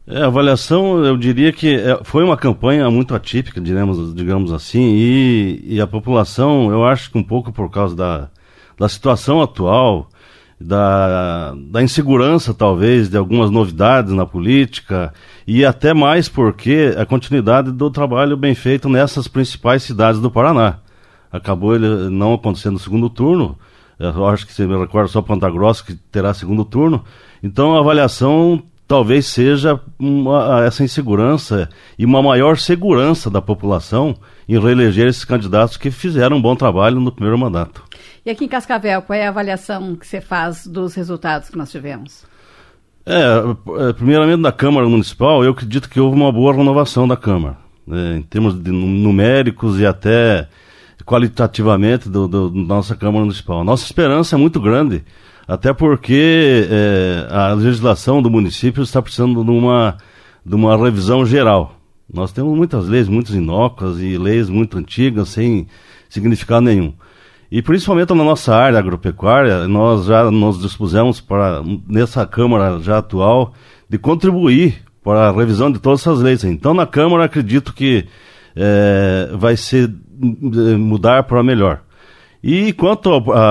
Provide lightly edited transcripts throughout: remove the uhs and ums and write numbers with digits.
A avaliação, eu diria que foi uma campanha muito atípica, digamos assim, e a população, eu acho que um pouco por causa da situação atual, da insegurança, talvez, de algumas novidades na política, e até mais porque a continuidade do trabalho bem feito nessas principais cidades do Paraná. Acabou ele não acontecendo no segundo turno, eu acho que, se me recordo, só Ponta Grossa que terá segundo turno, então a avaliação talvez seja essa insegurança e uma maior segurança da população em reeleger esses candidatos que fizeram um bom trabalho no primeiro mandato. E aqui em Cascavel, qual é a avaliação que você faz dos resultados que nós tivemos? Primeiramente, na Câmara Municipal, eu acredito que houve uma boa renovação da Câmara, em termos numéricos e até qualitativamente da nossa Câmara Municipal. Nossa esperança é muito grande, até porque a legislação do município está precisando de uma revisão geral. Nós temos muitas leis muito inócuas e leis muito antigas, sem significado nenhum. E principalmente na nossa área agropecuária, nós já nos dispusemos nessa Câmara já atual, de contribuir para a revisão de todas essas leis. Então, na Câmara, acredito que vai ser mudar para melhor. E quanto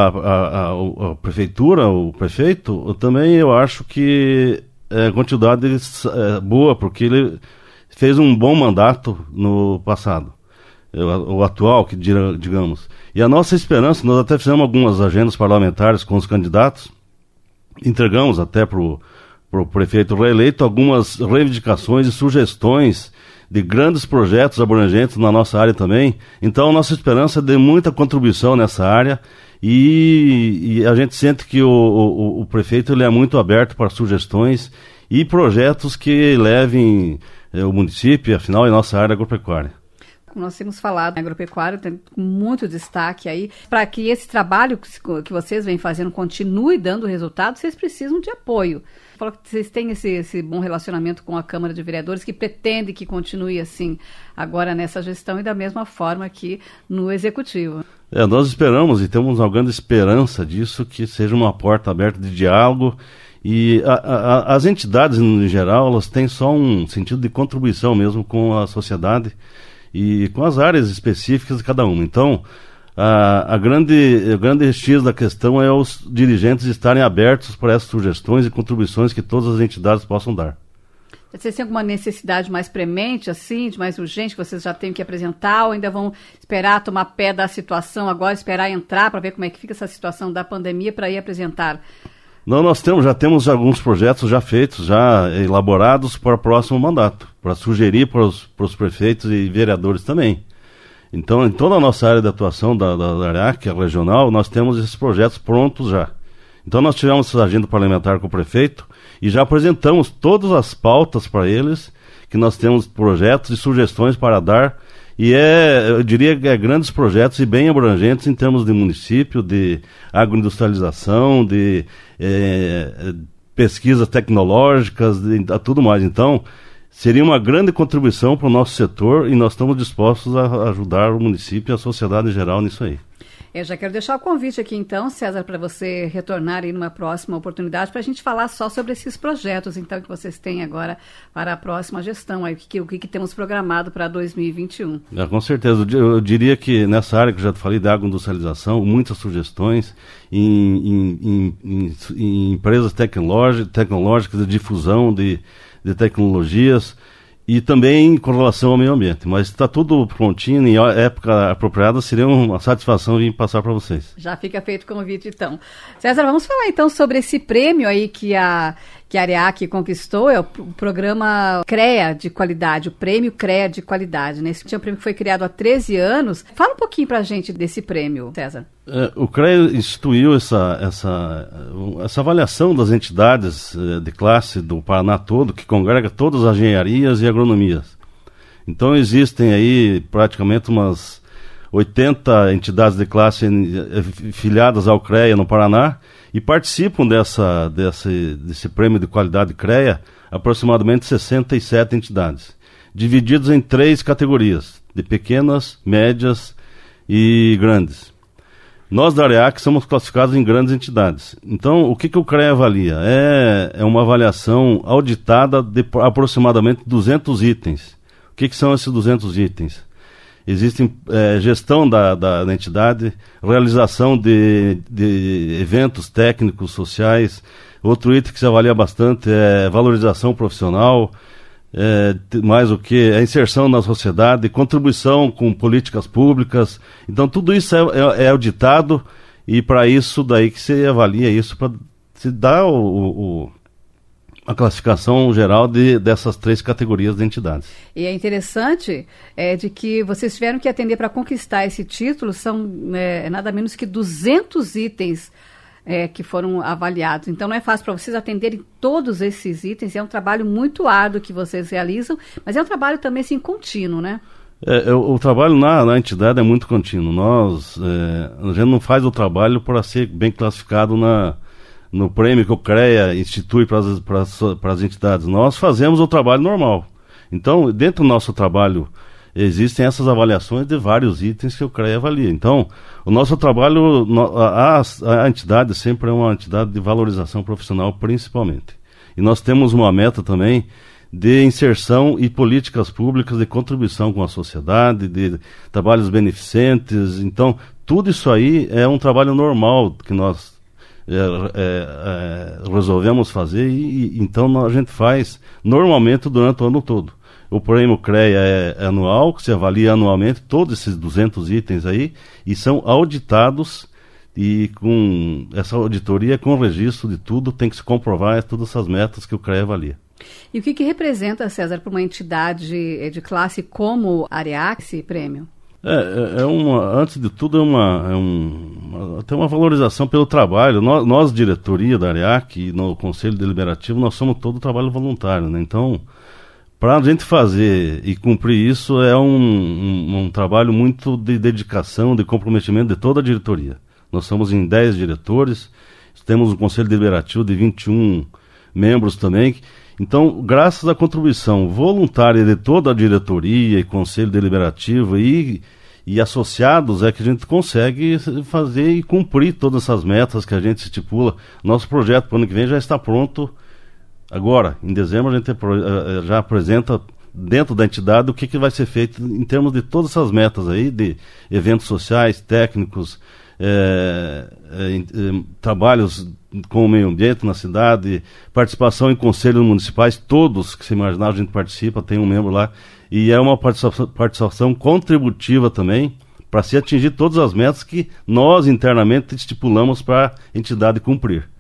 à prefeitura, o prefeito, eu acho que a continuidade é boa, porque ele fez um bom mandato no passado, o atual, que digamos. E a nossa esperança, nós até fizemos algumas agendas parlamentares com os candidatos, entregamos até para o prefeito reeleito algumas reivindicações e sugestões de grandes projetos abrangentes na nossa área também. Então, a nossa esperança é de muita contribuição nessa área e a gente sente que o prefeito ele é muito aberto para sugestões e projetos que levem o município, afinal, é nossa área agropecuária. Nós temos falado em agropecuária, tem muito destaque aí. Para que esse trabalho que vocês vêm fazendo continue dando resultado, vocês precisam de apoio. Falou que vocês têm esse bom relacionamento com a Câmara de Vereadores, que pretende que continue assim agora nessa gestão e da mesma forma aqui no Executivo. Nós esperamos e temos uma grande esperança disso, que seja uma porta aberta de diálogo. E as entidades, em geral, elas têm só um sentido de contribuição mesmo com a sociedade e com as áreas específicas de cada uma. Então, o grande X da questão é os dirigentes estarem abertos para essas sugestões e contribuições que todas as entidades possam dar. Vocês têm alguma necessidade mais premente, assim, de mais urgente, que vocês já têm que apresentar, ou ainda vão esperar tomar pé da situação agora, esperar entrar para ver como é que fica essa situação da pandemia para ir apresentar? Não, nós já temos alguns projetos já feitos, já elaborados para o próximo mandato, para sugerir para os prefeitos e vereadores também. Então, em toda a nossa área de atuação da área que é regional, nós temos esses projetos prontos já. Então, nós tivemos essa agenda parlamentar com o prefeito e já apresentamos todas as pautas para eles, que nós temos projetos e sugestões para dar. E eu diria que grandes projetos e bem abrangentes em termos de município, de agroindustrialização, de pesquisas tecnológicas, tudo mais. Então, seria uma grande contribuição para o nosso setor e nós estamos dispostos a ajudar o município e a sociedade em geral nisso aí. Eu já quero deixar o convite aqui, então, César, para você retornar aí numa próxima oportunidade para a gente falar só sobre esses projetos, então, que vocês têm agora para a próxima gestão, aí, o que temos programado para 2021. Com certeza. Eu diria que nessa área que eu já falei da agroindustrialização, muitas sugestões em empresas tecnológicas de difusão de tecnologias, e também com relação ao meio ambiente. Mas está tudo prontinho, em época apropriada, seria uma satisfação vir passar para vocês. Já fica feito o convite, então. César, vamos falar então sobre esse prêmio aí que a Areac conquistou, é o programa CREA de qualidade, o prêmio CREA de qualidade, né? Esse prêmio que foi criado há 13 anos. Fala um pouquinho para a gente desse prêmio, César. O CREA instituiu essa avaliação das entidades de classe do Paraná todo, que congrega todas as engenharias e agronomias. Então existem aí praticamente umas 80 entidades de classe filiadas ao CREA no Paraná e participam desse prêmio de qualidade CREA aproximadamente 67 entidades, divididos em 3 categorias, de pequenas, médias e grandes. Nós da AREAC somos classificados em grandes entidades. Então, o que o CREA avalia? É uma avaliação auditada de aproximadamente 200 itens. O que são esses 200 itens? Existem gestão da entidade, realização de eventos técnicos, sociais. Outro item que se avalia bastante é valorização profissional, mais o que? A inserção na sociedade, contribuição com políticas públicas. Então, tudo isso é auditado e para isso daí que se avalia isso, para se dar a classificação geral dessas 3 categorias de entidades. E é interessante de que vocês tiveram que atender para conquistar esse título, são nada menos que 200 itens que foram avaliados. Então não é fácil para vocês atenderem todos esses itens, é um trabalho muito árduo que vocês realizam, mas é um trabalho também assim contínuo, né? O trabalho na entidade é muito contínuo. A gente não faz o trabalho para ser bem classificado no prêmio que o CREA institui para as entidades. Nós fazemos o trabalho normal. Então, dentro do nosso trabalho, existem essas avaliações de vários itens que o CREA avalia. Então, o nosso trabalho, a entidade sempre é uma entidade de valorização profissional, principalmente. E nós temos uma meta também de inserção e políticas públicas de contribuição com a sociedade, de trabalhos beneficentes. Então, tudo isso aí é um trabalho normal que nós resolvemos fazer e então a gente faz normalmente durante o ano todo. O prêmio CREA é anual, que se avalia anualmente todos esses 200 itens aí e são auditados, e com essa auditoria, com o registro de tudo, tem que se comprovar todas essas metas que o CREA avalia. E o que representa, César, para uma entidade de classe como a AREAC, esse prêmio? Antes de tudo, tem uma valorização pelo trabalho. Nós, diretoria da AREAC, no Conselho Deliberativo, nós somos todo trabalho voluntário, né? Então, para a gente fazer e cumprir isso, é um trabalho muito de dedicação, de comprometimento de toda a diretoria. Nós somos em 10 diretores, temos um Conselho Deliberativo de 21 membros também. Então, graças à contribuição voluntária de toda a diretoria e Conselho Deliberativo e associados, é que a gente consegue fazer e cumprir todas essas metas que a gente estipula. Nosso projeto para o ano que vem já está pronto. Agora, em dezembro, a gente já apresenta dentro da entidade o que vai ser feito em termos de todas essas metas aí, de eventos sociais, técnicos, trabalhos com o meio ambiente na cidade, participação em conselhos municipais, todos que se imaginar a gente participa, tem um membro lá, e é uma participação contributiva também, para se atingir todas as metas que nós internamente estipulamos para a entidade cumprir.